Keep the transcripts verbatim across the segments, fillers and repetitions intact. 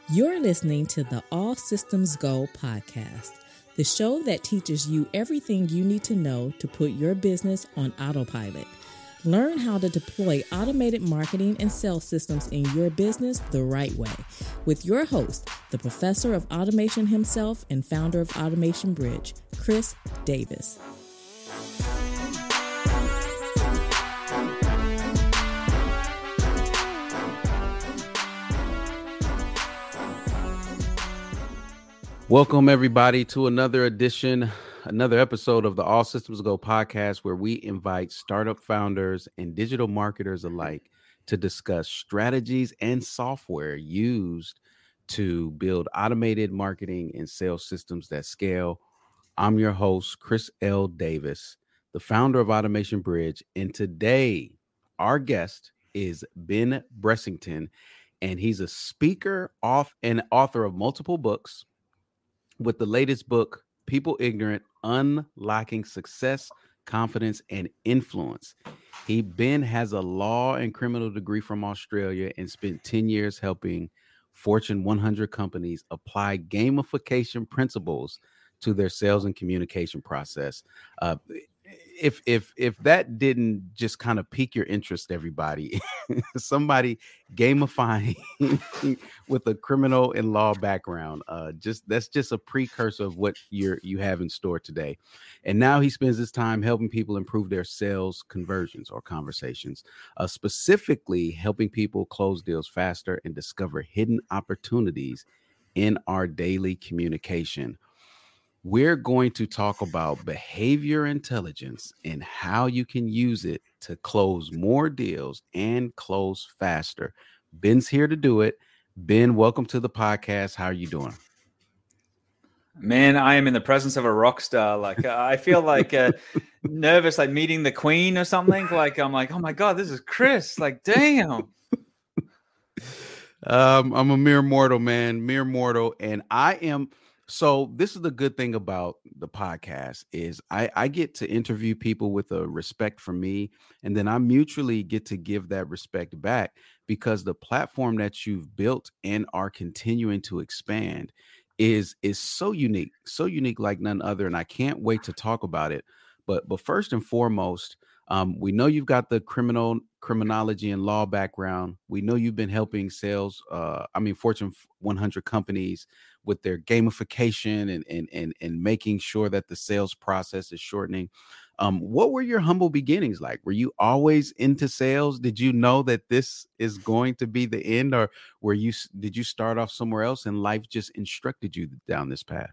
You're listening to the All Systems Go podcast, the show that teaches you everything you need to know to put your business on autopilot. Learn how to deploy automated marketing and sales systems in your business the right way with your host, the professor of automation himself and founder of Automation Bridge, Chris Davis. Welcome, everybody, to another edition, another episode of the All Systems Go podcast, where we invite startup founders and digital marketers alike to discuss strategies and software used to build automated marketing and sales systems that scale. I'm your host, Chris L. Davis, the founder of Automation Bridge, and today our guest is Ben Bressington, and he's a speaker, off and author of multiple books, with the latest book, People Ignorant, Unlocking Success, Confidence, and Influence. He, Ben, has a law and criminal degree from Australia and spent ten years helping Fortune one hundred companies apply gamification principles to their sales and communication process. Uh, if if if that didn't just kind of pique your interest, everybody, somebody gamifying with a criminal and law background, uh, just that's just a precursor of what you're you have in store today. And now he spends his time helping people improve their sales conversions or conversations, uh, specifically helping people close deals faster and discover hidden opportunities in our daily communication. We're going to talk about behavior intelligence and how you can use it to close more deals and close faster. Ben's here to do it. Ben, welcome to the podcast. How are you doing? Man, I am in the presence of a rock star. Like, uh, I feel like uh, nervous, like meeting the queen or something. Like, I'm like, oh my God, this is Chris. Like, damn. Um, I'm a mere mortal, man, mere mortal. And I am... So this is the good thing about the podcast is I, I get to interview people with a respect for me, and then I mutually get to give that respect back, because the platform that you've built and are continuing to expand is is so unique, so unique like none other, and I can't wait to talk about it. But but first and foremost, um, we know you've got the criminal criminology and law background. We know you've been helping sales, uh, I mean, Fortune one hundred companies with their gamification and, and, and, and making sure that the sales process is shortening. Um, what were your humble beginnings like? Were you always into sales? Did you know that this is going to be the end, or were you, did you start off somewhere else and life just instructed you down this path?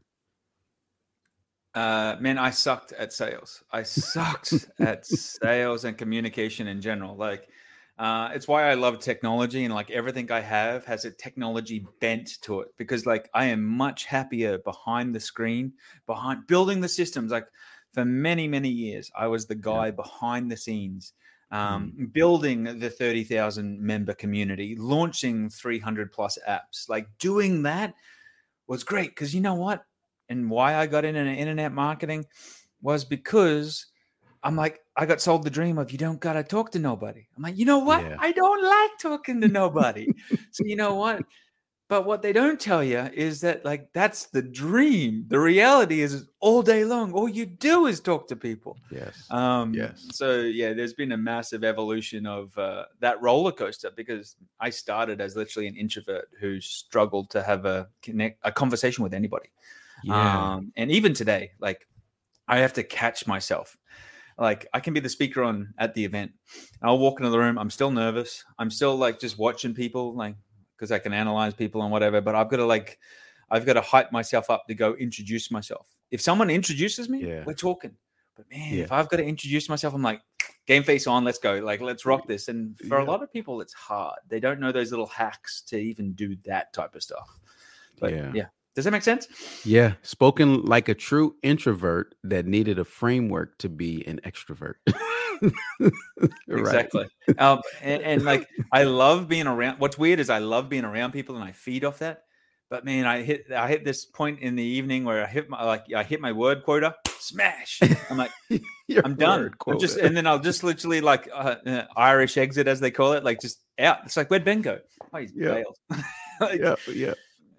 Uh, man, I sucked at sales. I sucked at sales and communication in general. Like, uh, it's why I love technology, and like everything I have has a technology bent to it, because like I am much happier behind the screen, behind building the systems. Like for many, many years, I was the guy yeah. behind the scenes, um, mm. building the thirty thousand member community, launching three hundred plus apps. Like doing that was great, because you know what? And why I got into internet marketing was because I'm like, I got sold the dream of you don't got to talk to nobody. I'm like, you know what? Yeah. I don't like talking to nobody. So you know what? But what they don't tell you is that like, that's the dream. The reality is all day long, all you do is talk to people. Yes. Um, yes. So yeah, there's been a massive evolution of uh, that roller coaster, because I started as literally an introvert who struggled to have a connect, a conversation with anybody. Yeah. Um, and even today, like I have to catch myself. Like I can be the speaker on at the event. I'll walk into the room. I'm still nervous. I'm still like just watching people, like, because I can analyze people and whatever, but I've got to like, I've got to hype myself up to go introduce myself. If someone introduces me, yeah. we're talking. But man, yeah. if I've got to introduce myself, I'm like, game face on, let's go. Like, let's rock this. And for yeah. a lot of people, it's hard. They don't know those little hacks to even do that type of stuff. But yeah. yeah. Does that make sense? Yeah. Spoken like a true introvert that needed a framework to be an extrovert. Exactly. Um, and, and like, I love being around. What's weird is I love being around people and I feed off that. But man, I hit, I hit this point in the evening where I hit my, like, I hit my word quota, smash. I'm like, I'm done. I'm just, and then I'll just literally like uh, uh, Irish exit, as they call it, like just out. It's like, where'd Ben go? Oh, he's yeah. bailed. like, yeah. Yeah.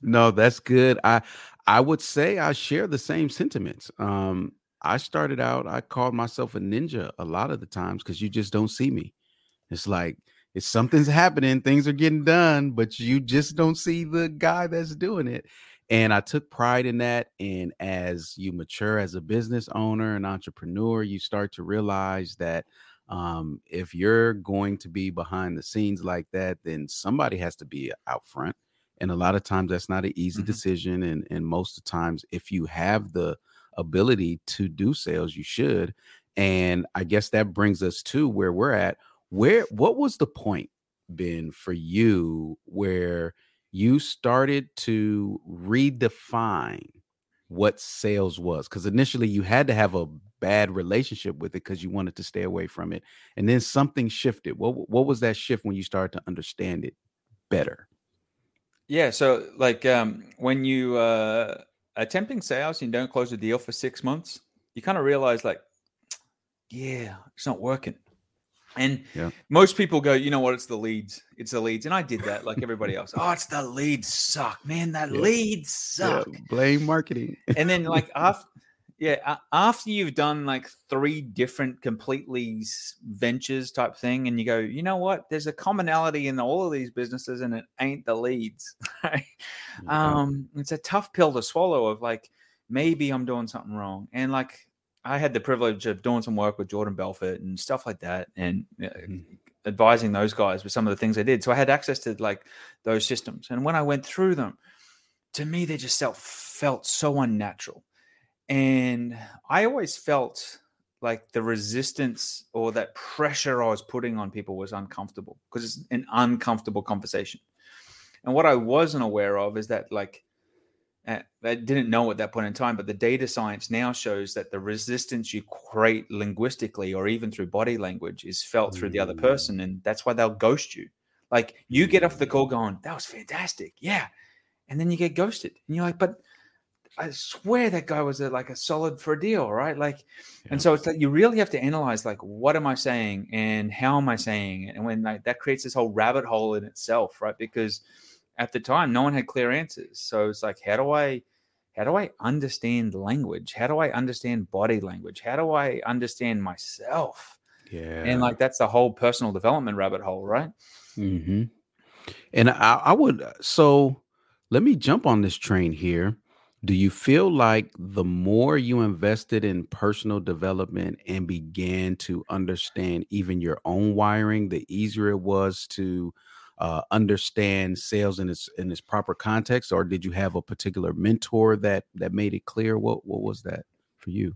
No, that's good. I I would say I share the same sentiments. Um, I started out, I called myself a ninja a lot of the times because you just don't see me. It's like it's something's happening, things are getting done, but you just don't see the guy that's doing it. And I took pride in that. And as you mature as a business owner and entrepreneur, you start to realize that um, if you're going to be behind the scenes like that, then somebody has to be out front. And a lot of times that's not an easy Mhm. decision. And, and most of the times, if you have the ability to do sales, you should. And I guess that brings us to where we're at. Where, what was the point, Ben, for you where you started to redefine what sales was? Because initially you had to have a bad relationship with it because you wanted to stay away from it. And then something shifted. What, what was that shift when you started to understand it better? Yeah. So like um, when you uh, attempting sales and you don't close a deal for six months, you kind of realize like, yeah, it's not working. And Yeah. most people go, you know what? It's the leads. It's the leads. And I did that like everybody else. Oh, it's the leads suck, man. That Yeah. leads Yeah. suck. Blame marketing. And then like after, yeah, a- after you've done like three different completely s- ventures type thing, and you go, you know what? There's a commonality in all of these businesses, and it ain't the leads. Right? Yeah. Um, it's a tough pill to swallow. Of like, maybe I'm doing something wrong, and like I had the privilege of doing some work with Jordan Belfort and stuff like that, and uh, Mhm. advising those guys with some of the things I did. So I had access to like those systems, and when I went through them, to me they just felt felt so unnatural. And I always felt like the resistance or that pressure I was putting on people was uncomfortable because it's an uncomfortable conversation. And what I wasn't aware of is that, like, uh, I didn't know at that point in time, but the data science now shows that the resistance you create linguistically or even through body language is felt through the other Mm. person. And that's why they'll ghost you. Like, you get off the Mm. call going, that was fantastic. Yeah. And then you get ghosted. And you're like, but I swear that guy was a, like a solid for a deal, right? Like, Yeah. and so it's like you really have to analyze, like, what am I saying and how am I saying it? And when like, that creates this whole rabbit hole in itself, right? Because at the time, no one had clear answers. So it's like, how do I, how do I understand language? How do I understand body language? How do I understand myself? Yeah. And like that's the whole personal development rabbit hole, right? Mm-hmm. And I, I would, so let me jump on this train here. Do you feel like the more you invested in personal development and began to understand even your own wiring, the easier it was to uh, understand sales in its in its proper context? Or did you have a particular mentor that that made it clear? What what was that for you?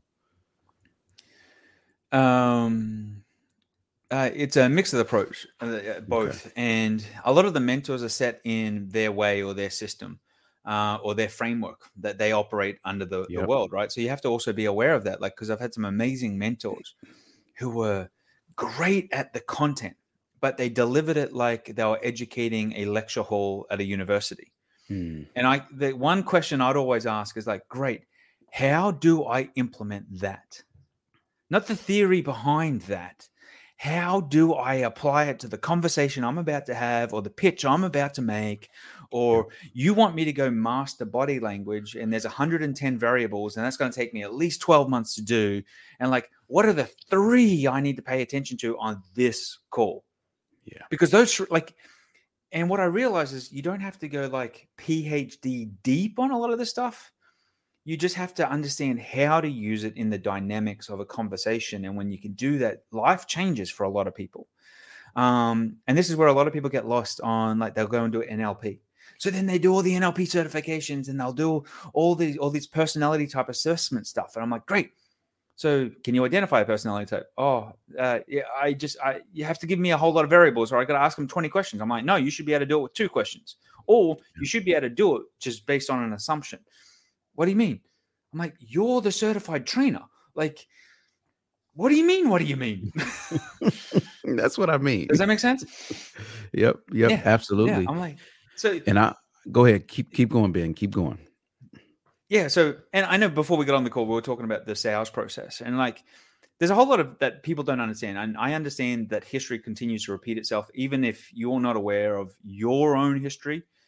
Um, Uh, it's a mix of the approach, uh, both. Okay. And a lot of the mentors are set in their way or their system uh, or their framework that they operate under the, yep. the world, right? So you have to also be aware of that. Like, because I've had some amazing mentors who were great at the content, but they delivered it like they were educating a lecture hall at a university. Hmm. And I, the one question I'd always ask is like, great, how do I implement that? Not the theory behind that. How do I apply it to the conversation I'm about to have or the pitch I'm about to make? Or you want me to go master body language and there's one hundred ten variables and that's going to take me at least twelve months to do. And like, what are the three I need to pay attention to on this call? Yeah. Because those like, and what I realize is you don't have to go like PhD deep on a lot of this stuff. You just have to understand how to use it in the dynamics of a conversation. And when you can do that, life changes for a lot of people. Um, and this is where a lot of people get lost on, like they'll go and do N L P. So then they do all the N L P certifications and they'll do all these, all these personality type assessment stuff. And I'm like, great. So can you identify a personality type? Oh, uh, yeah, I just, I, you have to give me a whole lot of variables or I got to ask them twenty questions. I'm like, no, you should be able to do it with two questions, or you should be able to do it just based on an assumption. What do you mean? I'm like, you're the certified trainer. Like, what do you mean? What do you mean? That's what I mean. Does that make sense? Yep. Yep. Yeah, absolutely. Yeah, I'm like, so, and I go ahead. Keep, keep going, Ben. Keep going. Yeah. So, and I know before we got on the call, we were talking about the sales process and like, there's a whole lot of that people don't understand. And I understand that history continues to repeat itself. Even if you're not aware of your own history,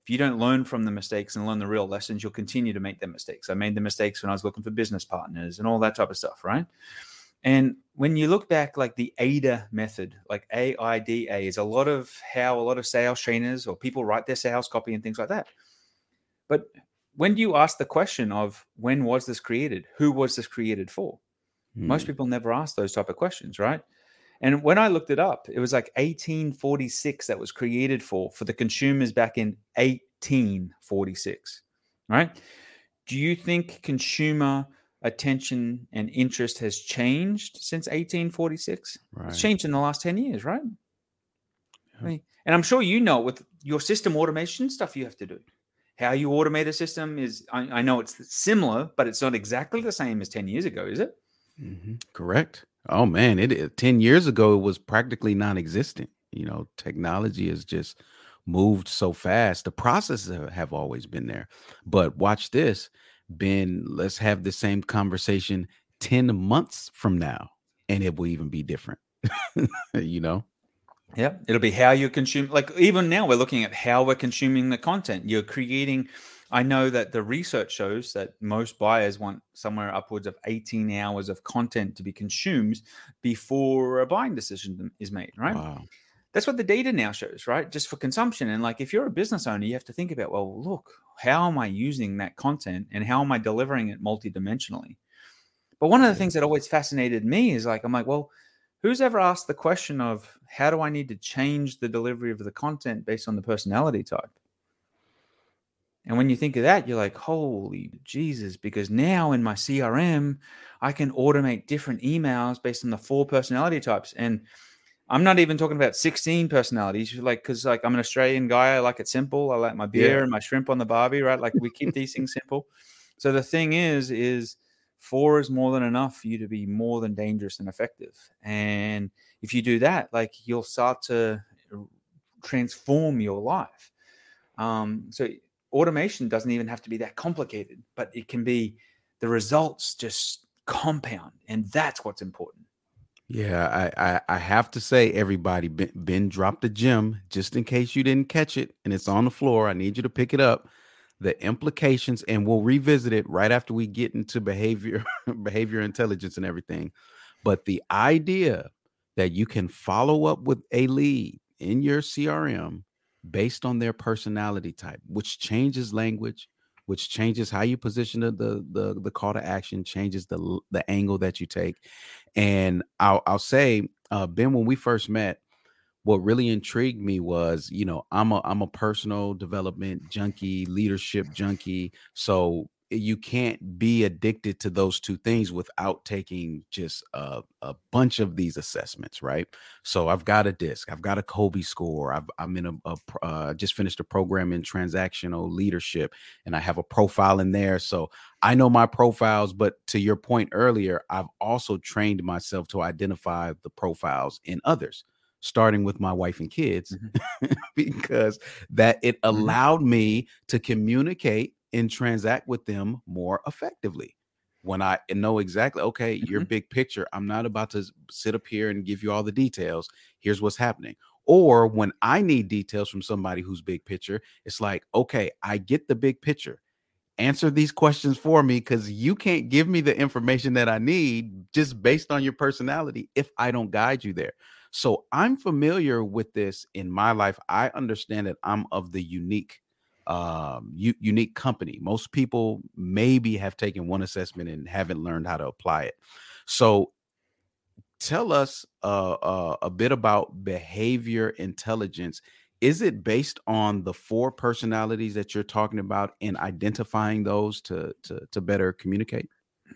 if you don't learn from the mistakes and learn the real lessons, you'll continue to make the mistakes. I made the mistakes when I was looking for business partners and all that type of stuff, right? And when you look back, like the A I D A method, like A I D A, is a lot of how a lot of sales trainers or people write their sales copy and things like that. But when do you ask the question of when was this created? Who was this created for? Hmm. Most people never ask those type of questions, right? And when I looked it up, it was like eighteen forty-six that was created for, for the consumers back in eighteen forty-six, right? Do you think consumer attention and interest has changed since eighteen forty-six? Right. It's changed in the last ten years, right? Yeah. I mean, and I'm sure you know with your system automation stuff you have to do. How you automate a system is, I, I know it's similar, but it's not exactly the same as ten years ago, is it? Mm-hmm. Correct. Oh man, it ten years ago it was practically non-existent. You know, technology has just moved so fast. The processes have always been there, but watch this, Ben. Let's have the same conversation ten months from now, and it will even be different. You know. Yeah, it'll be how you consume. Like even now, we're looking at how we're consuming the content. You're creating. I know that the research shows that most buyers want somewhere upwards of eighteen hours of content to be consumed before a buying decision is made, right? Wow. That's what the data now shows, right? Just for consumption. And like, if you're a business owner, you have to think about, well, look, how am I using that content and how am I delivering it multidimensionally? But one of the things that always fascinated me is like, I'm like, well, who's ever asked the question of how do I need to change the delivery of the content based on the personality type? And when you think of that, you're like, holy Jesus, because now in my C R M, I can automate different emails based on the four personality types. And I'm not even talking about sixteen personalities, like, because like I'm an Australian guy, I like it simple. I like my beer yeah. and my shrimp on the barbie, right? Like we keep these things simple. So the thing is, is four is more than enough for you to be more than dangerous and effective. And if you do that, like you'll start to transform your life. Um, so automation doesn't even have to be that complicated, but it can be the results just compound. And that's what's important. Yeah, I, I, I have to say, everybody, Ben, Ben dropped a gem just in case you didn't catch it and it's on the floor. I need you to pick it up. The implications, and we'll revisit it right after we get into behavior, behavior intelligence and everything. But the idea that you can follow up with a lead in your C R M based on their personality type, which changes language, which changes how you position the the the, the call to action, changes the the angle that you take. And I'll I'll say, uh, Ben, when we first met, what really intrigued me was, you know, I'm a I'm a personal development junkie, leadership junkie. So you can't be addicted to those two things without taking just a, a bunch of these assessments, right? So I've got a DISC, I've got a Kolbe score, I've, I'm in a, a uh, just finished a program in transactional leadership, and I have a profile in there. So I know my profiles, but to your point earlier, I've also trained myself to identify the profiles in others, starting with my wife and kids, mm-hmm. because that it allowed mm-hmm. me to communicate and transact with them more effectively. When I know exactly, okay, mm-hmm. your big picture, I'm not about to sit up here and give you all the details. Here's what's happening. Or when I need details from somebody who's big picture, it's like, okay, I get the big picture. Answer these questions for me, because you can't give me the information that I need just based on your personality if I don't guide you there. So I'm familiar with this in my life. I understand that I'm of the unique um u- unique company. Most people maybe have taken one assessment and haven't learned how to apply it. So tell us uh, uh a bit about behavior intelligence. Is it based on the four personalities that you're talking about and identifying those to to, to better communicate?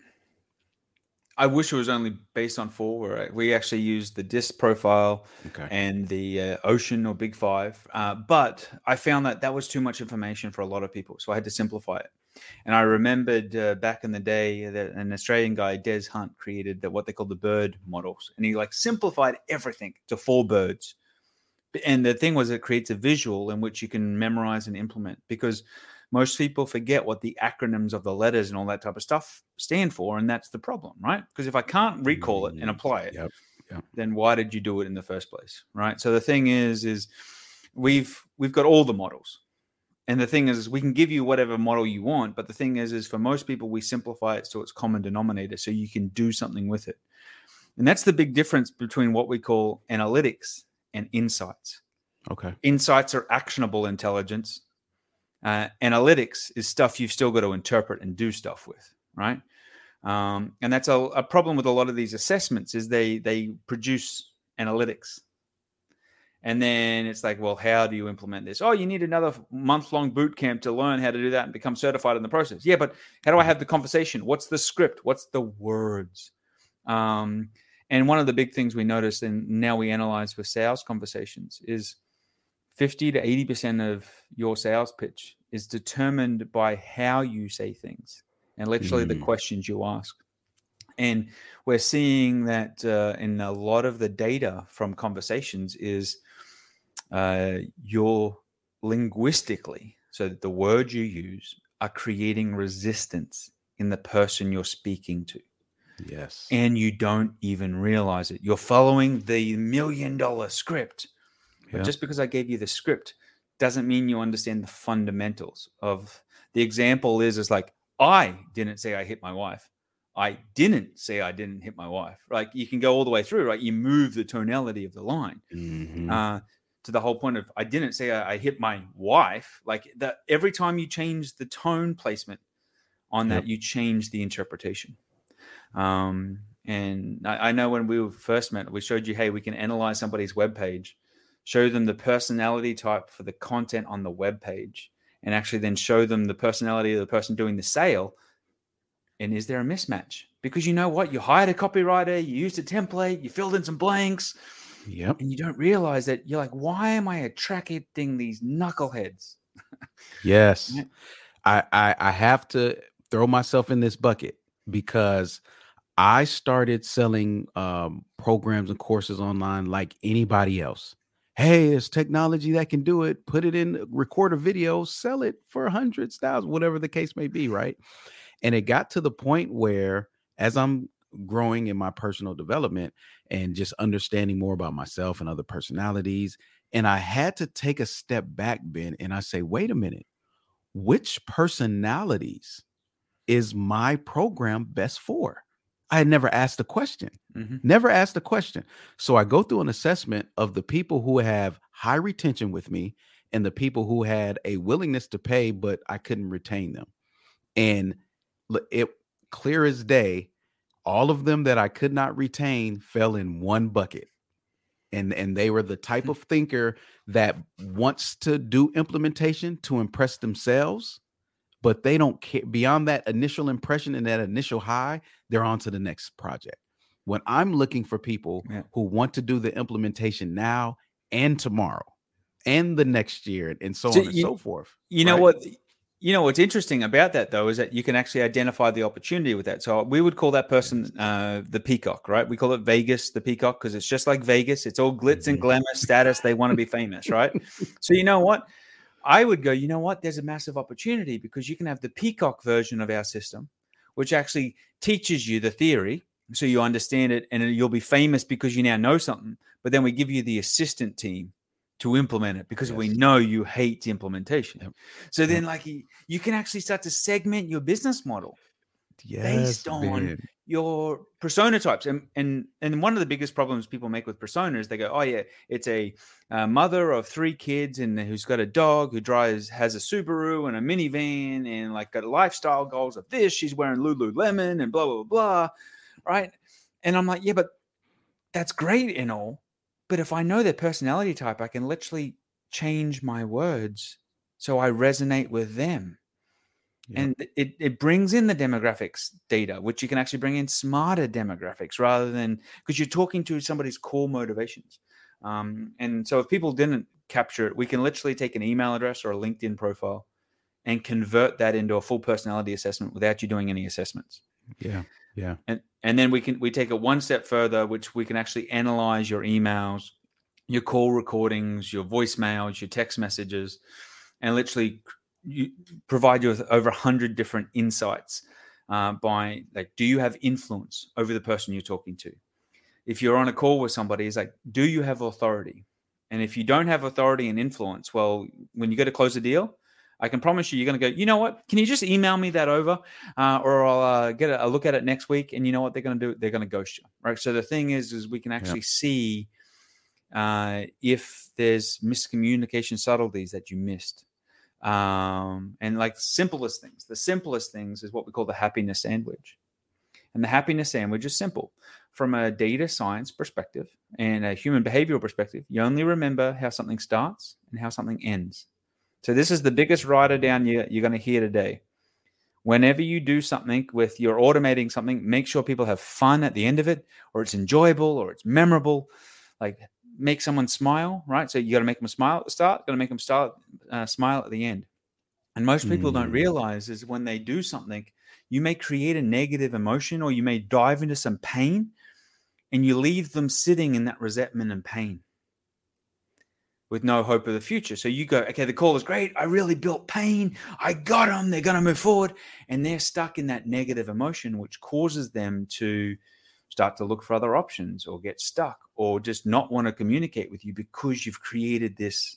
I wish it was only based on four. Where we actually used the DISC profile okay. and the uh, Ocean or Big Five. Uh, but I found that that was too much information for a lot of people. So I had to simplify it. And I remembered uh, back in the day that an Australian guy, Des Hunt, created the, what they call the bird models. And he like simplified everything to four birds. And the thing was, it creates a visual in which you can memorize and implement, because most people forget what the acronyms of the letters and all that type of stuff stand for. And that's the problem, right? Because if I can't recall it and apply it, yep, yep. then why did you do it in the first place, right? So the thing is, is we've we've got all the models. And the thing is, is, we can give you whatever model you want, but the thing is, is for most people, we simplify it to its common denominator so you can do something with it. And that's the big difference between what we call analytics and insights. Okay. Insights are actionable intelligence. Uh, analytics is stuff you've still got to interpret and do stuff with, right? Um, and that's a, a problem with a lot of these assessments is they they produce analytics. And then it's like, well, how do you implement this? Oh, you need another month-long boot camp to learn how to do that and become certified in the process. Yeah, but how do I have the conversation? What's the script? What's the words? Um, and one of the big things we notice, and now we analyze for sales conversations, is fifty to eighty percent of your sales pitch is determined by how you say things and literally mm. the questions you ask. And we're seeing that uh, in a lot of the data from conversations is uh, you're linguistically, so that the words you use are creating resistance in the person you're speaking to. Yes. And you don't even realize it. You're following the million dollar script. But yeah. just because I gave you the script doesn't mean you understand the fundamentals of the example is, is like, I didn't say I hit my wife. I didn't say I didn't hit my wife. Like you can go all the way through, right? You move the tonality of the line mm-hmm. uh, to the whole point of I didn't say I, I hit my wife. Like that every time you change the tone placement on that, yep. you change the interpretation. Um, and I, I know when we first met, we showed you, hey, we can analyze somebody's webpage, show them the personality type for the content on the webpage, and actually then show them the personality of the person doing the sale. And is there a mismatch? Because you know what? You hired a copywriter, you used a template, you filled in some blanks, yep. and you don't realize that you're like, why am I attracting these knuckleheads? Yes. I, I I have to throw myself in this bucket because I started selling um, programs and courses online like anybody else. Hey, there's technology that can do it. Put it in, record a video, sell it for hundreds, thousands, whatever the case may be, right? And it got to the point where as I'm growing in my personal development and just understanding more about myself and other personalities, and I had to take a step back, Ben, and I say, wait a minute, which personalities is my program best for? I had never asked the question, mm-hmm. never asked the question. So I go through an assessment of the people who have high retention with me and the people who had a willingness to pay, but I couldn't retain them. And it clear as day, all of them that I could not retain fell in one bucket. And, and they were the type of thinker that wants to do implementation to impress themselves, but they don't care beyond that initial impression and that initial high, they're on to the next project. When I'm looking for people yeah. who want to do the implementation now and tomorrow and the next year and so, so on and you, so forth. You know right? what? You know, what's interesting about that, though, is that you can actually identify the opportunity with that. So we would call that person uh, the peacock, right? We call it Vegas, the peacock, because it's just like Vegas. It's all glitz and glamour status. They want to be famous, right? So you know what? I would go, you know what? There's a massive opportunity because you can have the peacock version of our system, which actually teaches you the theory so you understand it and you'll be famous because you now know something. But then we give you the assistant team to implement it because yes. we know you hate implementation. Yep. So then like you, you can actually start to segment your business model yes, based on man. your persona types. And, and, and one of the biggest problems people make with personas, they go, oh yeah, it's a, a mother of three kids and who's got a dog who drives, has a Subaru and a minivan and like got lifestyle goals of this. She's wearing Lululemon and blah, blah, blah. Right. And I'm like, yeah, but that's great and all. But if I know their personality type, I can literally change my words so I resonate with them. Yeah. And it, it brings in the demographics data, which you can actually bring in smarter demographics rather than because you're talking to somebody's core motivations. Um, and so if people didn't capture it, we can literally take an email address or a LinkedIn profile and convert that into a full personality assessment without you doing any assessments. Yeah. Yeah. And and then we can we take it one step further, which we can actually analyze your emails, your call recordings, your voicemails, your text messages, and literally you, provide you with over a hundred different insights uh, by like, do you have influence over the person you're talking to? If you're on a call with somebody, it's like, do you have authority? And if you don't have authority and influence, well, when you go to close a deal, I can promise you, you're going to go, you know what? Can you just email me that over, uh, or I'll uh, get a, a look at it next week? And you know what they're going to do? They're going to ghost you, right? So the thing is, is we can actually yeah. see uh, if there's miscommunication subtleties that you missed. Um, and like simplest things, the simplest things is what we call the happiness sandwich. And the happiness sandwich is simple. From a data science perspective and a human behavioral perspective, you only remember how something starts and how something ends. So this is the biggest writer down you, you're going to hear today. Whenever you do something with you're automating something, make sure people have fun at the end of it, or it's enjoyable, or it's memorable. Like make someone smile, right? So you got to make them smile at the start, got to make them start uh, smile at the end. And most people mm. don't realize is when they do something, you may create a negative emotion, or you may dive into some pain, and you leave them sitting in that resentment and pain with no hope of the future. So you go, okay, the call is great. I really built pain. I got them. They're going to move forward. And they're stuck in that negative emotion, which causes them to start to look for other options, or get stuck, or just not want to communicate with you because you've created this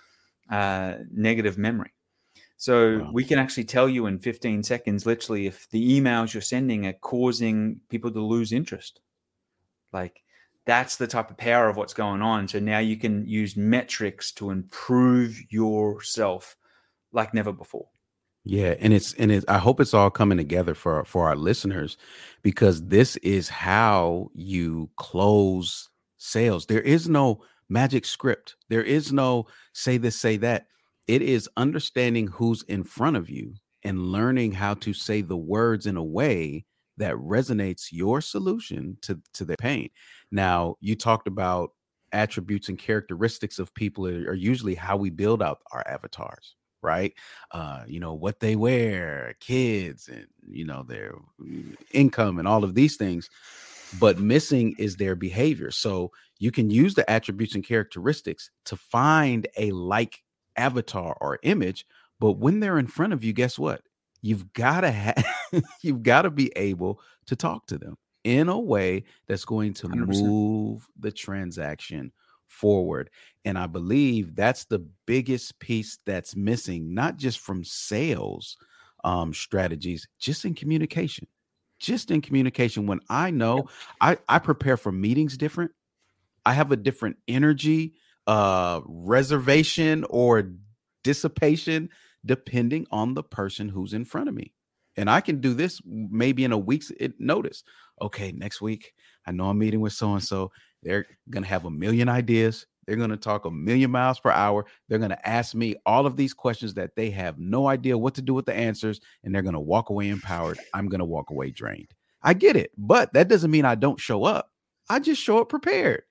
uh, negative memory. So wow. we can actually tell you in fifteen seconds, literally, if the emails you're sending are causing people to lose interest. Like, that's the type of power of what's going on. So now you can use metrics to improve yourself like never before. Yeah, and it's and it, I hope it's all coming together for for our listeners, because this is how you close sales. There is no magic script. There is no say this, say that. It is understanding who's in front of you and learning how to say the words in a way that resonates your solution to, to their pain. Now, you talked about attributes and characteristics of people are, are usually how we build out our avatars, right? Uh, you know, what they wear, kids, and, you know, their income and all of these things. But missing is their behavior. So you can use the attributes and characteristics to find a like avatar or image. But when they're in front of you, guess what? You've got to have, you've got to be able to talk to them in a way that's going to one hundred percent move the transaction forward. And I believe that's the biggest piece that's missing, not just from sales um, strategies, just in communication, just in communication. When I know I, I prepare for meetings different, I have a different energy, uh, reservation or dissipation, depending on the person who's in front of me. And I can do this maybe in a week's notice. Okay, next week, I know I'm meeting with so-and-so. They're going to have a million ideas. They're going to talk a million miles per hour. They're going to ask me all of these questions that they have no idea what to do with the answers. And they're going to walk away empowered. I'm going to walk away drained. I get it. But that doesn't mean I don't show up. I just show up prepared.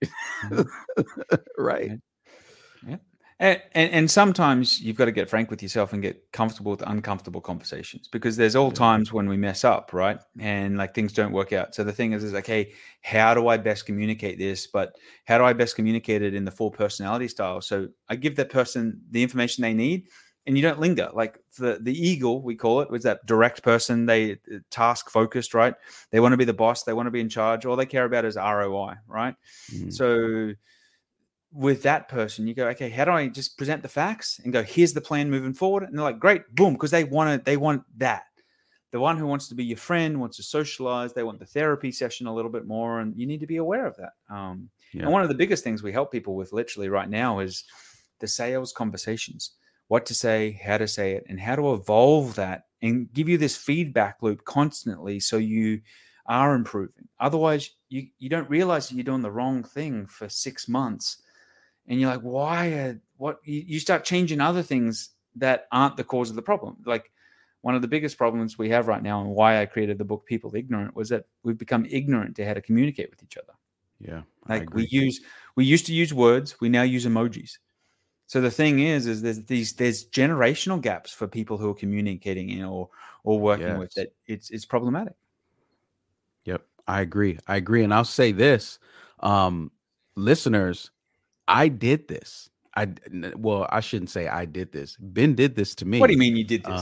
Right. Yeah. And, and and sometimes you've got to get frank with yourself and get comfortable with uncomfortable conversations, because there's all times when we mess up, right? And like things don't work out. So the thing is, is okay, how do I best communicate this? But how do I best communicate it in the full personality style? So I give that person the information they need, and you don't linger. Like the the eagle, we call it, was that direct person. They task focused, right? They want to be the boss. They want to be in charge. All they care about is R O I, right? Mm-hmm. So with that person, you go, okay, how do I just present the facts and go, here's the plan moving forward? And they're like, great, boom, because they want to, they want that. The one who wants to be your friend, wants to socialize, they want the therapy session a little bit more, and you need to be aware of that. Um, yeah. And one of the biggest things we help people with literally right now is the sales conversations, what to say, how to say it, and how to evolve that and give you this feedback loop constantly so you are improving. Otherwise, you, you don't realize that you're doing the wrong thing for six months. And you're like, why? Uh, what? You start changing other things that aren't the cause of the problem. Like one of the biggest problems we have right now, and why I created the book People Ignorant, was that we've become ignorant to how to communicate with each other. Yeah, like we use, we used to use words, we now use emojis. So the thing is, is there's these there's generational gaps for people who are communicating, you know, or or working yes. with that. It's it's problematic. Yep, I agree. I agree, and I'll say this, um, listeners. I did this. I well, I shouldn't say I did this. Ben did this to me. What do you mean you did this?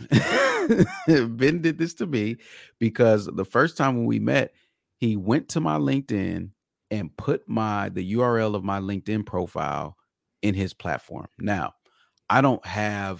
Um, Ben did this to me because the first time when we met, he went to my LinkedIn and put my the U R L of my LinkedIn profile in his platform. Now, I don't have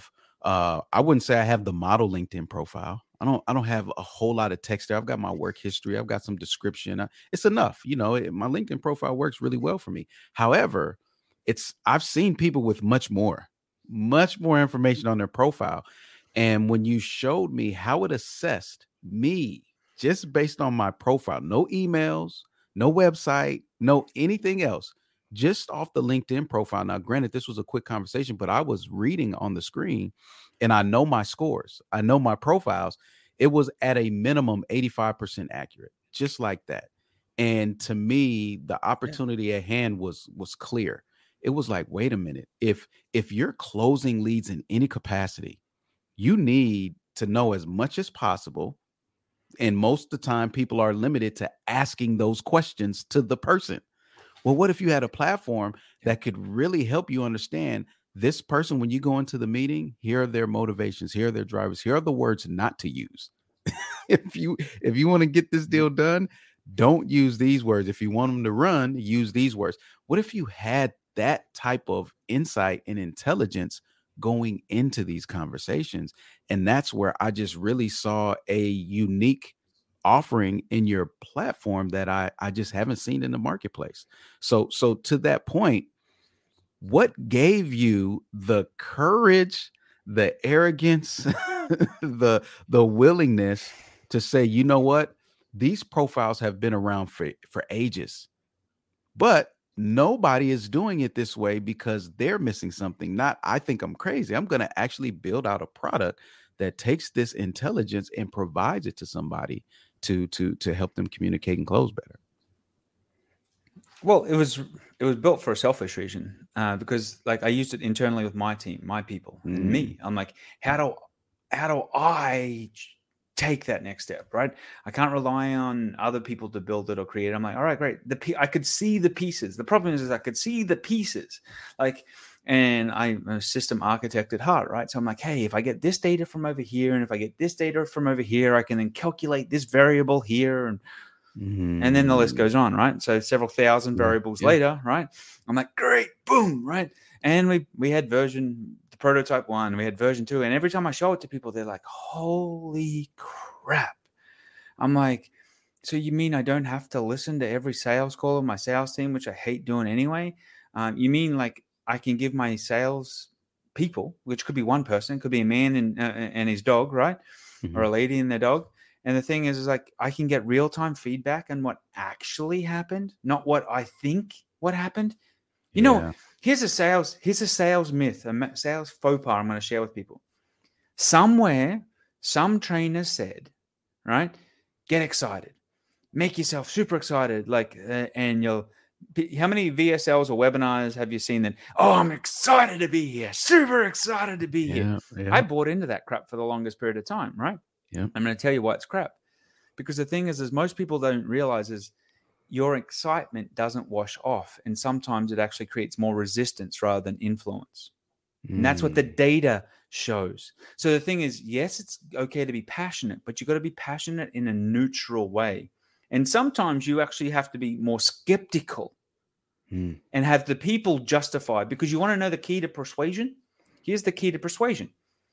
Uh, I wouldn't say I have the model LinkedIn profile. I don't I don't have a whole lot of text there. I've got my work history. I've got some description. Uh, It's enough. You know, it, my LinkedIn profile works really well for me. However, it's I've seen people with much more, much more information on their profile. And when you showed me how it assessed me just based on my profile, no emails, no website, no anything else, just off the LinkedIn profile. Now, granted, this was a quick conversation, but I was reading on the screen and I know my scores. I know my profiles. It was at a minimum eighty-five percent accurate, just like that. And to me, the opportunity yeah. at hand was was clear. It was like, wait a minute. If if you're closing leads in any capacity, you need to know as much as possible. And most of the time, people are limited to asking those questions to the person. Well, what if you had a platform that could really help you understand this person when you go into the meeting? Here are their motivations. Here are their drivers. Here are the words not to use. if you if you want to get this deal done, don't use these words. If you want them to run, use these words. What if you had that type of insight and intelligence going into these conversations? And that's where I just really saw a unique offering in your platform that I, I just haven't seen in the marketplace. So, so to that point, what gave you the courage, the arrogance, the, the willingness to say, you know what, these profiles have been around for, for ages, but nobody is doing it this way because they're missing something. Not, I think I'm crazy. I'm going to actually build out a product that takes this intelligence and provides it to somebody to to to help them communicate and close better. Well, it was it was built for a selfish reason, uh, because like I used it internally with my team, my people, mm. and me. I'm like, how do how do I take that next step, right? I can't rely on other people to build it or create it. I'm like, all right, great. The I could see the pieces. The problem is, is I could see the pieces, like, and I'm a system architect at heart, right? So I'm like, hey, if I get this data from over here, and if I get this data from over here, I can then calculate this variable here, and mm-hmm. and then the list goes on, right? So several thousand variables yeah. later, right? I'm like, great, boom, right? And we we had version the prototype one, we had version two, and every time I show it to people, they're like, holy crap. I'm like, so you mean I don't have to listen to every sales call of my sales team, which I hate doing anyway? Um, you mean like I can give my sales people, which could be one person, could be a man and, uh, and his dog, right? Mm-hmm. Or a lady and their dog. And the thing is, is like, I can get real-time feedback on what actually happened, not what I think what happened. You yeah. know, here's a sales, here's a sales myth, a sales faux pas I'm going to share with people. Somewhere, some trainer said, right, get excited, make yourself super excited. Like, uh, and you'll, how many V S Ls or webinars have you seen that? Oh, I'm excited to be here. Super excited to be yeah, here. Yeah. I bought into that crap for the longest period of time, right? Yeah. I'm going to tell you why it's crap. Because the thing is, is most people don't realize is your excitement doesn't wash off. And sometimes it actually creates more resistance rather than influence. Mm. And that's what the data shows. So the thing is, yes, it's okay to be passionate, but you got to be passionate in a neutral way. And sometimes you actually have to be more skeptical mm. and have the people justify, because you want to know the key to persuasion. Here's the key to persuasion.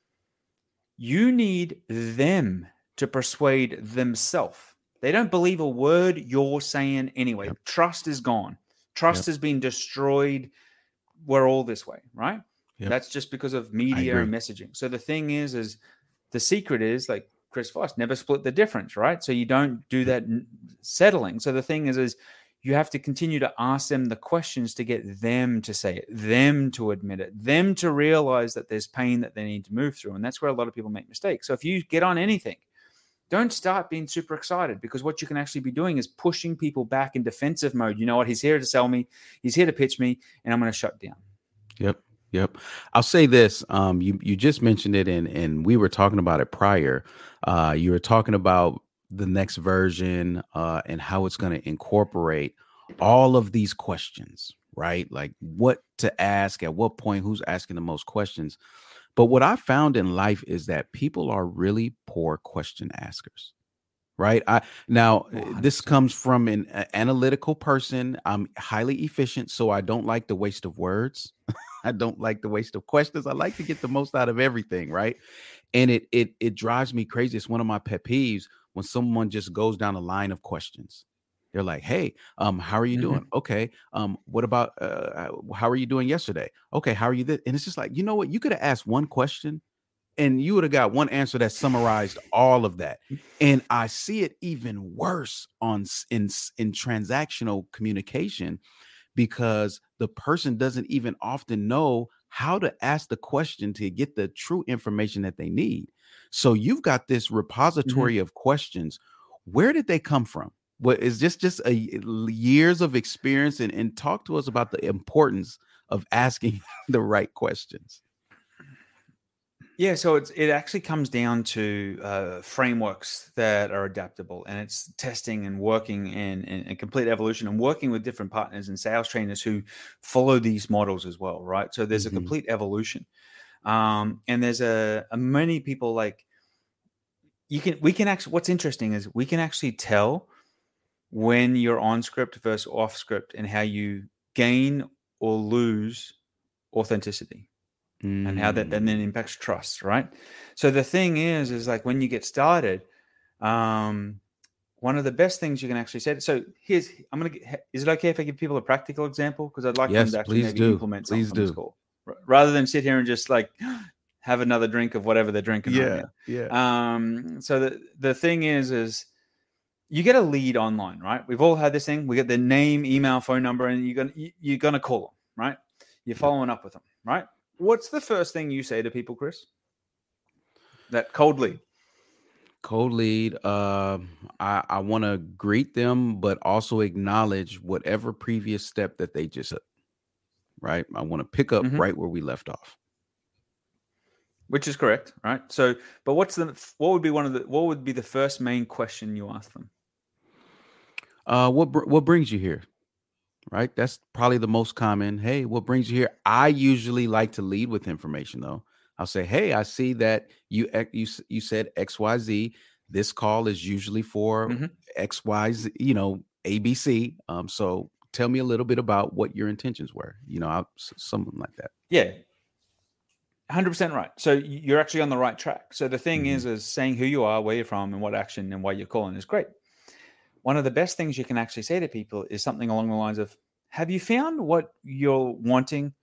You need them to persuade themselves. They don't believe a word you're saying anyway. Yep. Trust is gone. Trust yep. has been destroyed. We're all this way, right? Yep. That's just because of media and messaging. So the thing is, is the secret is like Chris Voss, never split the difference, right? So you don't do that settling. So the thing is, is you have to continue to ask them the questions to get them to say it, them to admit it, them to realize that there's pain that they need to move through. And that's where a lot of people make mistakes. So if you get on anything, don't start being super excited, because what you can actually be doing is pushing people back in defensive mode. You know what? He's here to sell me. He's here to pitch me, and I'm going to shut down. Yep. Yep. I'll say this. Um, you, you just mentioned it, and, and we were talking about it prior. Uh, you were talking about the next version uh, and how it's going to incorporate all of these questions, right? Like what to ask, at what point, who's asking the most questions. But what I found in life is that people are really poor question askers, right? I now one hundred percent. This comes from an uh, analytical person. I'm highly efficient, so I don't like the waste of words. I don't like the waste of questions. I like to get the most out of everything, right? And it it it drives me crazy. It's one of my pet peeves when someone just goes down a line of questions. They're like, "Hey, um, how are you Mhm. doing? Okay, um, what about uh, how are you doing yesterday? Okay, how are you?" Th-? And it's just like, you know what? You could have asked one question, and you would have got one answer that summarized all of that. And I see it even worse on s- in s- in transactional communication, because the person doesn't even often know how to ask the question to get the true information that they need. So you've got this Mhm. repository of questions. Where did they come from? What is just just a years of experience, and, and talk to us about the importance of asking the right questions. Yeah, so it's it actually comes down to uh, frameworks that are adaptable, and it's testing and working in, in, in complete evolution, and working with different partners and sales trainers who follow these models as well, right? So there's a Mhm. complete evolution, um, and there's a, a many people like you can we can actually. What's interesting is we can actually tell when you're on script versus off script, and how you gain or lose authenticity, and how that then, then Mm. impacts trust, right? So the thing is, is like when you get started, um, one of the best things you can actually say. So here's, I'm gonna get. Is it okay if I give people a practical example? Because I'd like them Yes, to actually please maybe do. implement something Please from this do. call, r- rather than sit here and just like have another drink of whatever they're drinking right Yeah, yeah. now. Um, so the the thing is, is you get a lead online, right? We've all had this thing. We get their name, email, phone number, and you're gonna you- you're gonna call them, right? You're Yep. following up with them, right? What's the first thing you say to people, Chris? That cold lead. Cold lead. Uh, I, I want to greet them, but also acknowledge whatever previous step that they just took. Right. I want to pick up Mhm. right where we left off. Which is correct, right? So, but what's the what would be one of the what would be the first main question you ask them? Uh, what br- what brings you here? Right. That's probably the most common. Hey, what brings you here? I usually like to lead with information, though. I'll say, hey, I see that you ec- you s- you said X Y Z. This call is usually for Mhm. X Y Z, you know, A B C. Um, so tell me a little bit about what your intentions were. You know, I'll, s- something like that. Yeah, one hundred percent right. So y- you're actually on the right track. So the thing Mhm. is, is saying who you are, where you're from, and what action and why you're calling is great. One of the best things you can actually say to people is something along the lines of, "Have you found what you're wanting,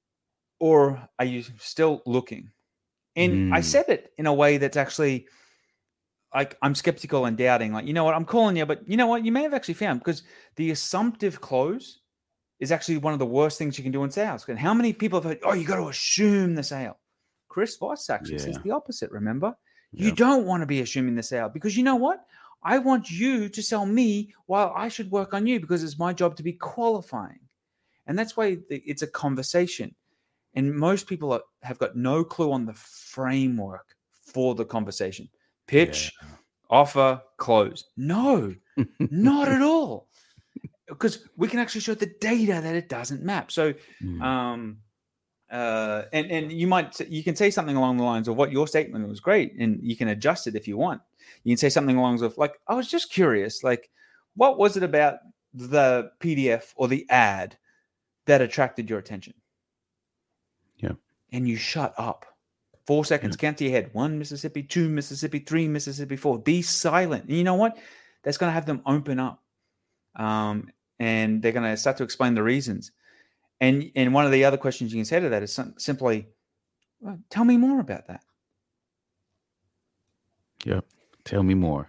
or are you still looking?" And I Mm. said it in a way that's actually like I'm skeptical and doubting. Like, you know what, I'm calling you, but you know what, you may have actually found, because the assumptive close is actually one of the worst things you can do in sales. And how many people have heard, oh, you got to assume the sale? Chris Voss actually says Yeah. the opposite. Remember, you Yeah. don't want to be assuming the sale, because you know what? I want you to sell me while I should work on you, because it's my job to be qualifying. And that's why it's a conversation. And most people are, have got no clue on the framework for the conversation. Pitch, Yeah. offer, close. No, not at all. Because we can actually show the data that it doesn't map. So, Mm. um, uh, and and you might you can say something along the lines of what your statement was great, and you can adjust it if you want. You can say something along the lines of like, I was just curious, like, what was it about the P D F or the ad that attracted your attention? Yeah. And you shut up. Four seconds, Yeah. count to your head. One Mississippi, two Mississippi, three Mississippi, four. Be silent. And you know what? That's going to have them open up. Um, and they're going to start to explain the reasons. And and one of the other questions you can say to that is sim- simply, well, tell me more about that. Yep. Tell me more.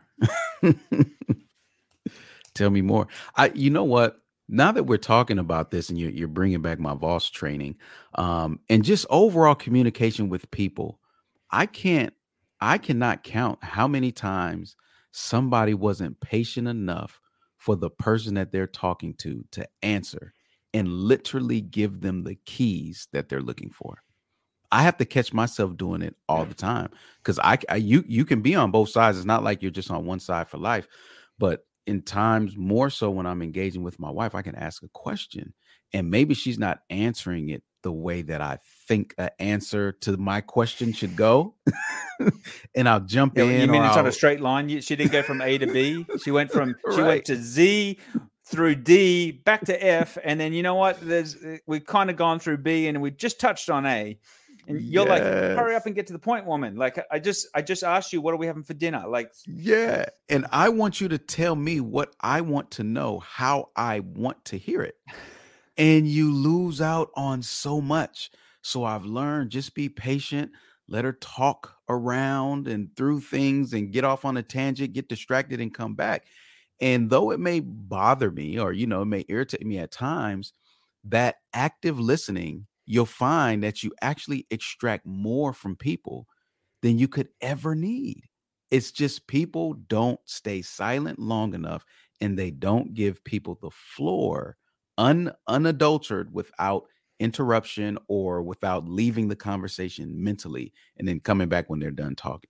Tell me more. I, you know what? Now that we're talking about this, and you're, you're bringing back my Voss training, um, and just overall communication with people, I can't, I cannot count how many times somebody wasn't patient enough for the person that they're talking to to answer and literally give them the keys that they're looking for. I have to catch myself doing it all the time, because I, I you you can be on both sides. It's not like you're just on one side for life, but in times more so when I'm engaging with my wife, I can ask a question and maybe she's not answering it the way that I think an answer to my question should go. And I'll jump Yeah, you in, or mean it's not a I'll straight line? You- She didn't go from A to B. She went from she went right. to Z through D back to F, and then you know what? There's we've kind of gone through B, and we just touched on A. And you're yes. like, hurry up and get to the point, woman. Like, I just, I just asked you, what are we having for dinner? Like, yeah. And I want you to tell me what I want to know, how I want to hear it. And you lose out on so much. So I've learned, just be patient, let her talk around and through things and get off on a tangent, get distracted and come back. And though it may bother me, or, you know, it may irritate me at times, that active listening, you'll find that you actually extract more from people than you could ever need. It's just people don't stay silent long enough, and they don't give people the floor un, unadulterated without interruption or without leaving the conversation mentally and then coming back when they're done talking.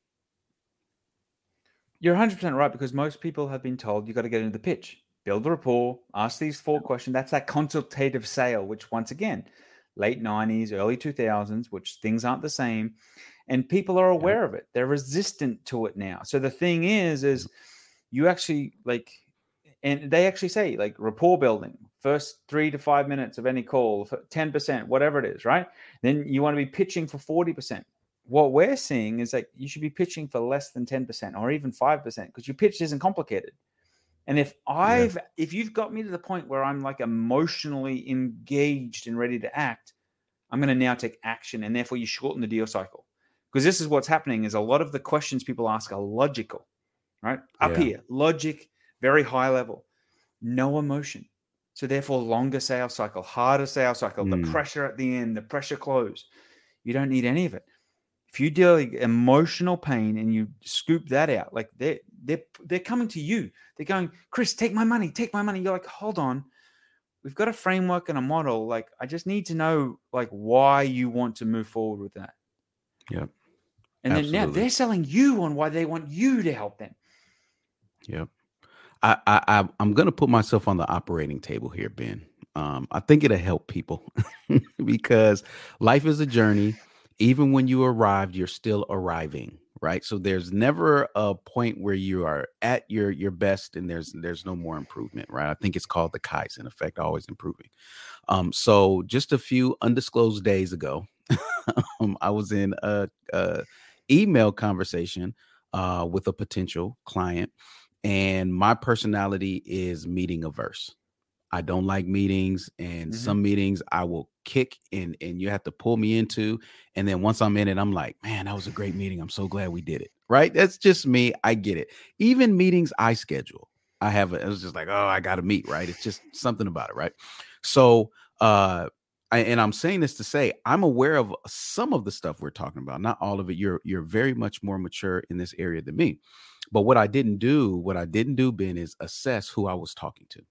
You're one hundred percent right, because most people have been told you got to get into the pitch, build the rapport, ask these four questions. That's that consultative sale, which once again, late nineties, early two thousands, which things aren't the same. And people are aware yeah. of it. They're resistant to it now. So the thing is, is you actually like, and they actually say like rapport building, first three to five minutes of any call, ten percent, whatever it is, right? Then you want to be pitching for forty percent. What we're seeing is like you should be pitching for less than ten percent or even five percent, because your pitch isn't complicated. And if I've, yeah. if you've got me to the point where I'm like emotionally engaged and ready to act, I'm going to now take action, and therefore you shorten the deal cycle. Because this is what's happening is a lot of the questions people ask are logical, right? Up yeah. here, logic, very high level, no emotion. So therefore longer sales cycle, harder sales cycle, mm. the pressure at the end, the pressure close. You don't need any of it. If you deal with emotional pain and you scoop that out, like they're, they're, they're coming to you. They're going, Chris, take my money, take my money. You're like, hold on. We've got a framework and a model. Like, I just need to know like why you want to move forward with that. Yep. And Absolutely. then now they're selling you on why they want you to help them. Yep. I, I, I'm going to put myself on the operating table here, Ben. Um, I think it'll help people because life is a journey. Even when you arrived, you're still arriving, right? So there's never a point where you are at your your best and there's there's no more improvement, right? I think it's called the Kaizen effect, always improving. Um, so just a few undisclosed days ago, um, I was in a, a email conversation uh, with a potential client, and my personality is meeting averse. I don't like meetings, and mm-hmm. some meetings I will kick and, and you have to pull me into. And then once I'm in it, I'm like, man, that was a great meeting. I'm so glad we did it. Right. That's just me. I get it. Even meetings I schedule, I have, a, it was just like, oh, I got to meet. Right. It's just something about it. Right. So, uh, I, and I'm saying this to say, I'm aware of some of the stuff we're talking about, not all of it. You're, you're very much more mature in this area than me. But what I didn't do, what I didn't do, Ben, is assess who I was talking to.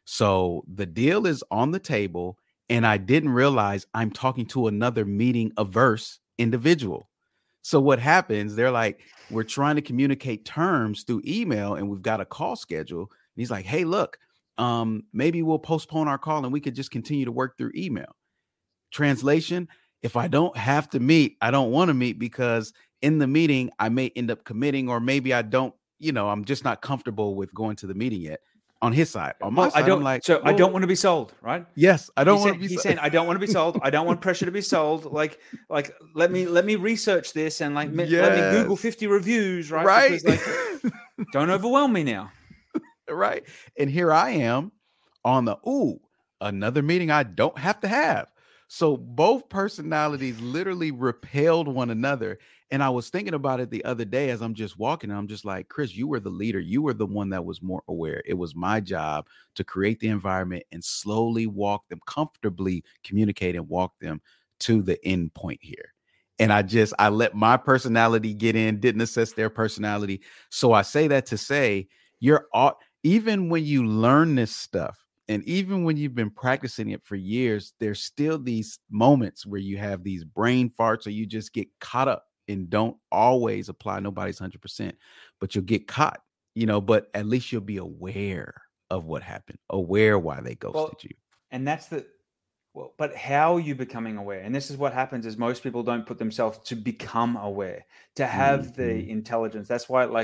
So the deal is on the table, and I didn't realize I'm talking to another meeting averse individual. So what happens, they're like, we're trying to communicate terms through email and we've got a call schedule. And he's like, hey, look, um, maybe we'll postpone our call and we could just continue to work through email. Translation, if I don't have to meet, I don't want to meet, because in the meeting, I may end up committing, or maybe I don't, you know, I'm just not comfortable with going to the meeting yet. On his side, on my well, side, I don't I'm like, so I don't want to be sold, right? Yes, I don't he's want saying, to be. He's sold. saying I don't want to be sold. I don't want pressure to be sold. Like, like let me let me research this and like yes. let me Google fifty reviews, right? Right. Because, like, don't overwhelm me now. Right. And here I am on the ooh, another meeting I don't have to have. So both personalities literally repelled one another. And I was thinking about it the other day as I'm just walking. And I'm just like, Chris, you were the leader. You were the one that was more aware. It was my job to create the environment and slowly walk them, comfortably communicate and walk them to the end point here. And I just, I let my personality get in, didn't assess their personality. So I say that to say, you're all, even when you learn this stuff, and even when you've been practicing it for years, there's still these moments where you have these brain farts, or you just get caught up and don't always apply. Nobody's one hundred percent, but you'll get caught, you know, but at least you'll be aware of what happened, aware why they ghosted well, you. And that's the, well, but how are you becoming aware? And this is what happens is most people don't put themselves to become aware, to have mm-hmm. the intelligence. That's why, like,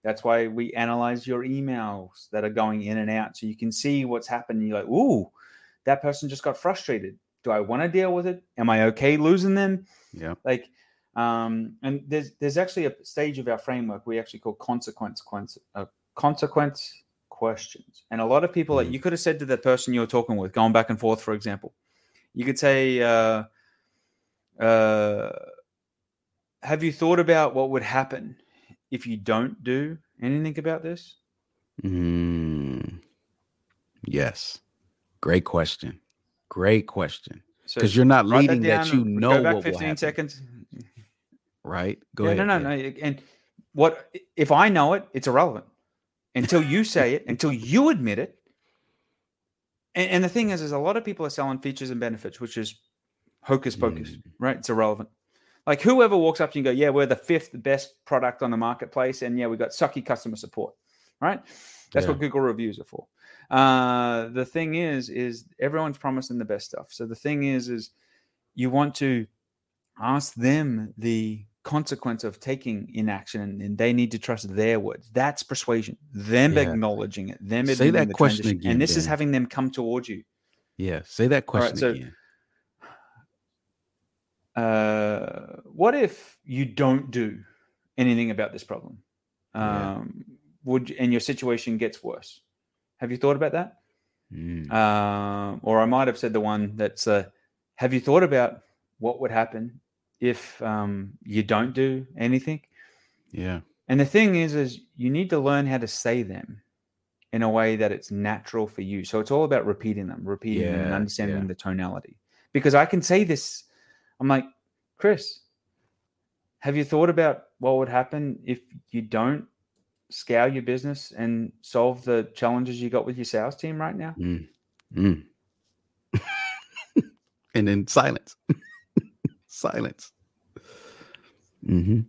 That's why we analyze your emails that are going in and out, so you can see what's happening. You're like, ooh, that person just got frustrated. Do I want to deal with it? Am I okay losing them? Yeah. Like, um, and there's there's actually a stage of our framework we actually call consequence uh, consequence questions. And a lot of people, mm. like you could have said to the person you're talking with, going back and forth, for example, you could say, uh, uh, have you thought about what would happen if you don't do anything about this? Mm. Yes. Great question. Great question. Because so you're not leading that, that you know go back what fifteen will happen. seconds. Right? Go yeah, ahead. No, no, yeah. no. And what if I know it? It's irrelevant until you say it, until you admit it. And, and the thing is, is a lot of people are selling features and benefits, which is hocus pocus, mm. right? It's irrelevant. Like whoever walks up to you and go, yeah, we're the fifth best product on the marketplace. And yeah, we got sucky customer support, right? That's yeah. what Google reviews are for. Uh, the thing is, is everyone's promising the best stuff. So the thing is, is you want to ask them the consequence of taking inaction, and, and they need to trust their words. That's persuasion. Them yeah. acknowledging it. Them say that the question transition. again. And this Ben. is having them come towards you. Yeah. Say that question right, so, again. Uh, what if you don't do anything about this problem? Um, yeah. Would and your situation gets worse? Have you thought about that? Mm. Um, or I might have said the one that's, uh, have you thought about what would happen if um, you don't do anything? Yeah. And the thing is, is you need to learn how to say them in a way that it's natural for you. So it's all about repeating them, repeating yeah, them and understanding yeah. the tonality. Because I can say this, I'm like, Chris, have you thought about what would happen if you don't scale your business and solve the challenges you got with your sales team right now? Mm. Mm. And then silence. Silence. Mm-hmm.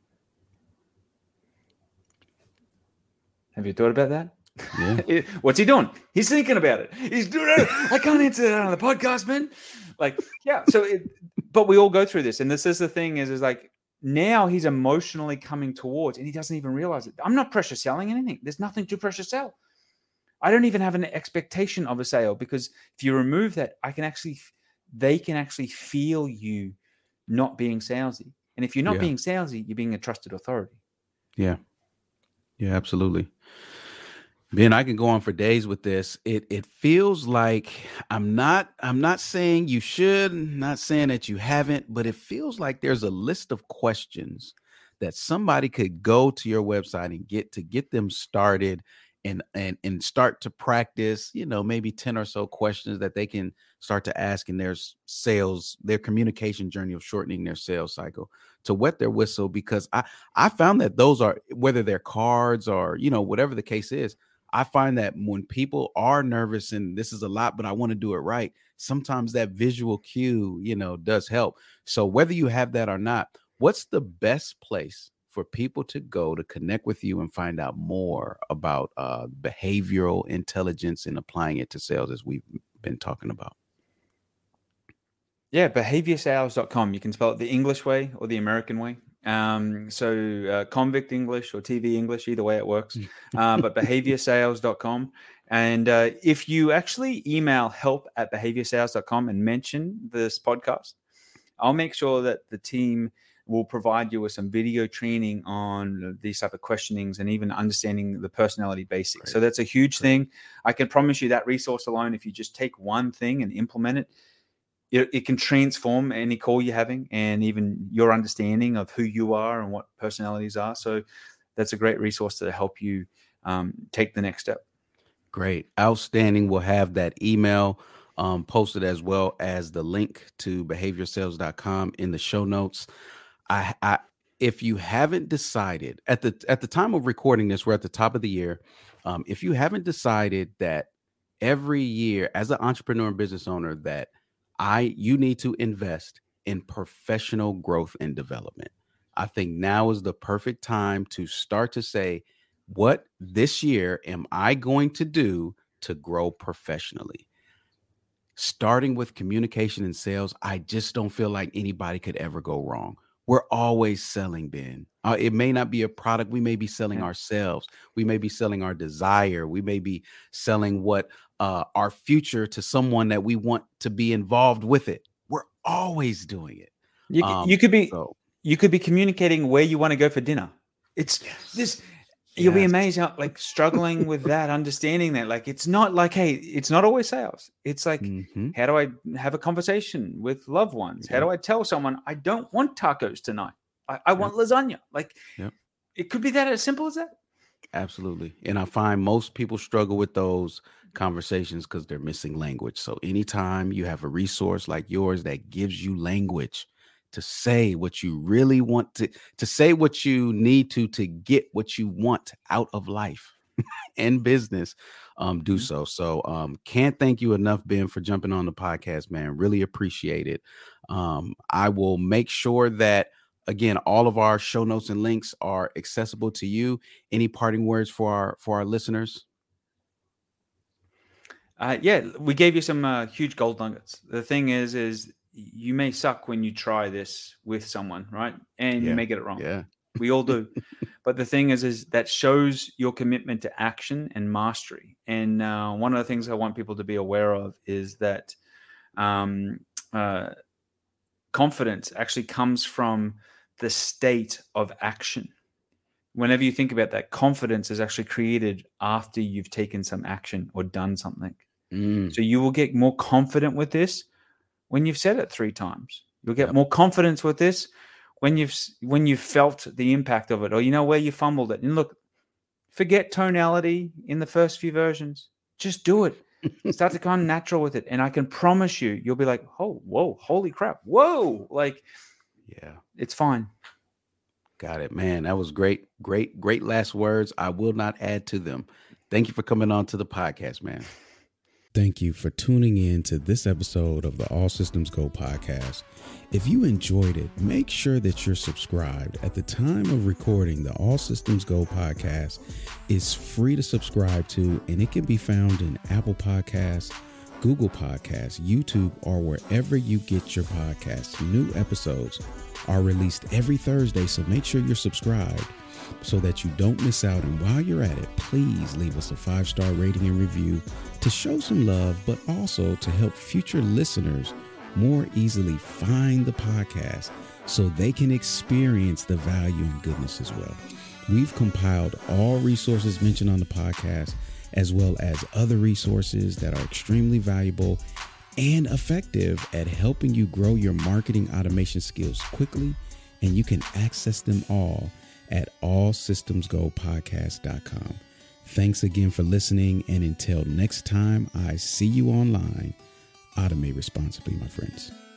Have you thought about that? Yeah. What's he doing? He's thinking about it. He's doing it. I can't answer that on the podcast, man. Like, yeah. So, it, but we all go through this, and this is the thing: is is like now he's emotionally coming towards, and he doesn't even realize it. I'm not pressure selling anything. There's nothing to pressure sell. I don't even have an expectation of a sale, because if you remove that, I can actually, they can actually feel you not being salesy. And if you're not yeah. being salesy, you're being a trusted authority. Yeah. Yeah, absolutely. Ben, I can go on for days with this. It it feels like I'm not I'm not saying you should, not saying that you haven't, but it feels like there's a list of questions that somebody could go to your website and get to get them started and and and start to practice, you know, maybe ten or so questions that they can start to ask in their sales, their communication journey of shortening their sales cycle, to wet their whistle. Because I I found that those are, whether they're cards or, you know, whatever the case is, I find that when people are nervous and this is a lot, but I want to do it right, sometimes that visual cue, you know, does help. So whether you have that or not, what's the best place for people to go to connect with you and find out more about uh, behavioral intelligence and applying it to sales, as we've been talking about? Yeah, behavior sales dot com. You can spell it the English way or the American way. Um, so uh, convict English or T V English, either way it works. Uh, but behavior sales dot com. And uh, if you actually email help at behavior sales dot com and mention this podcast, I'll make sure that the team will provide you with some video training on these type of questionings and even understanding the personality basics. Great. So that's a huge Great. thing. I can promise you that resource alone, if you just take one thing and implement it, It, it can transform any call you're having and even your understanding of who you are and what personalities are. So that's a great resource to help you um, take the next step. Great. Outstanding. We'll have that email um, posted, as well as the link to behavior sales dot com in the show notes. I, I, if you haven't decided at the at the time of recording this, we're at the top of the year. Um, if you haven't decided that every year as an entrepreneur and business owner that I, you need to invest in professional growth and development, I think now is the perfect time to start to say, what this year am I going to do to grow professionally? Starting with communication and sales, I just don't feel like anybody could ever go wrong. we're always selling, Ben. Uh, it may not be a product. We may be selling Yeah. ourselves. We may be selling our desire. We may be selling what uh, our future to someone that we want to be involved with it. We're always doing it. You, Um, you could be so, you could be communicating where you want to go for dinner. It's this. You'll be Yes. amazed how like struggling with that, understanding that like it's not like, hey, it's not always sales. It's like, mhm. how do I have a conversation with loved ones? How Yep. do I tell someone I don't want tacos tonight? I, I want lasagna. Like Yep. it could be that as simple as that. Absolutely. And I find most people struggle with those conversations because they're missing language. So anytime you have a resource like yours that gives you language to say what you really want to, to say what you need to, to get what you want out of life and business, um, do Mhm. so. So um, can't thank you enough, Ben, for jumping on the podcast, man. Really appreciate it. Um, I will make sure that, again, all of our show notes and links are accessible to you. Any parting words for our for our listeners? Uh, yeah, we gave you some uh, huge gold nuggets. The thing is, is you may suck when you try this with someone, right? And Yeah. you may get it wrong. Yeah. We all do. But the thing is, is that shows your commitment to action and mastery. And uh, one of the things I want people to be aware of is that um, uh, confidence actually comes from the state of action. Whenever you think about that, confidence is actually created after you've taken some action or done something. Mm, So you will get more confident with this when you've said it three times. You'll get Yep. more confidence with this when you've when you've felt the impact of it, or you know where you fumbled it. And look, forget tonality in the first few versions. Just do it. Start to come natural with it, and I can promise you, you'll be like, "Oh, whoa, holy crap, whoa!" Like yeah. it's fine. Got it, man. That was great, great, great last words. I will not add to them. Thank you for coming on to the podcast, man. Thank you for tuning in to this episode of the All Systems Go podcast. If you enjoyed it, make sure that you're subscribed. At the time of recording, the All Systems Go podcast is free to subscribe to, and it can be found in Apple Podcasts, Google Podcasts, YouTube, or wherever you get your podcasts. New episodes are released every Thursday, so make sure you're subscribed so that you don't miss out. And while you're at it, please leave us a five-star rating and review to show some love, but also to help future listeners more easily find the podcast so they can experience the value and goodness as well. We've compiled all resources mentioned on the podcast, as well as other resources that are extremely valuable and effective at helping you grow your marketing automation skills quickly, and you can access them all at all systems go podcast dot com. Thanks again for listening, and until next time I see you online, automate responsibly, my friends.